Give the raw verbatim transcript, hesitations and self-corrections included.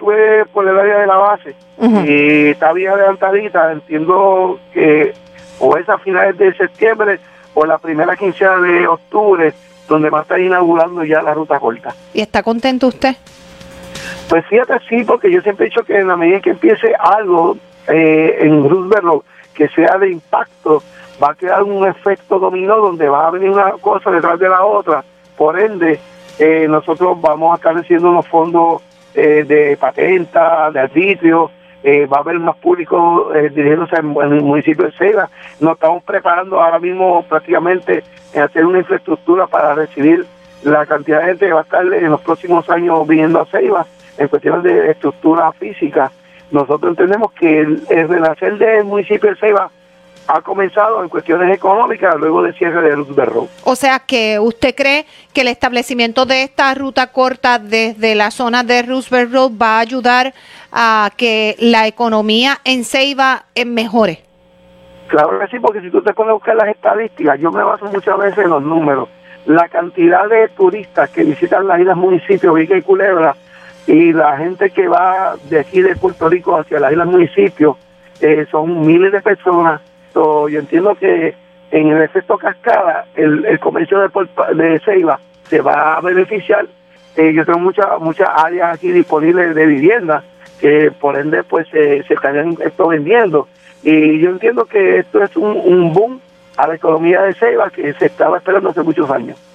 estuve por el área de la base, uh-huh. y está bien adelantadita. Entiendo que o es a finales de septiembre o la primera quincena de octubre, donde va a estar inaugurando ya la ruta corta. ¿Y está contento usted? Pues fíjate, sí, porque yo siempre he dicho que en la medida en que empiece algo eh, en Roosevelt Road que sea de impacto, va a quedar un efecto dominó donde va a venir una cosa detrás de la otra. Por ende, eh, nosotros vamos a estar recibiendo unos fondos eh, de patenta, de arbitrio, eh, va a haber más público eh, dirigiéndose en, en el municipio de Ceiba. Nos estamos preparando ahora mismo prácticamente en hacer una infraestructura para recibir la cantidad de gente que va a estar en los próximos años viniendo a Ceiba en cuestiones de estructura física. Nosotros entendemos que el, el renacer del municipio de Ceiba ha comenzado en cuestiones económicas luego del cierre de Roosevelt Road. O sea que usted cree que el establecimiento de esta ruta corta desde la zona de Roosevelt Road va a ayudar a que la economía en Ceiba mejore. Claro que sí, porque si tú te pones a buscar las estadísticas, yo me baso muchas veces en los números. La cantidad de turistas que visitan las islas municipios, Vieques y Culebra, y la gente que va de aquí de Puerto Rico hacia las islas municipios, eh, son miles de personas. So, yo entiendo que en el efecto cascada, el, el comercio de, de Ceiba se va a beneficiar. Eh, yo tengo muchas muchas áreas aquí disponibles de vivienda, que por ende pues eh, se estarían esto vendiendo. Y yo entiendo que esto es un, un boom a la economía de Ceiba que se estaba esperando hace muchos años.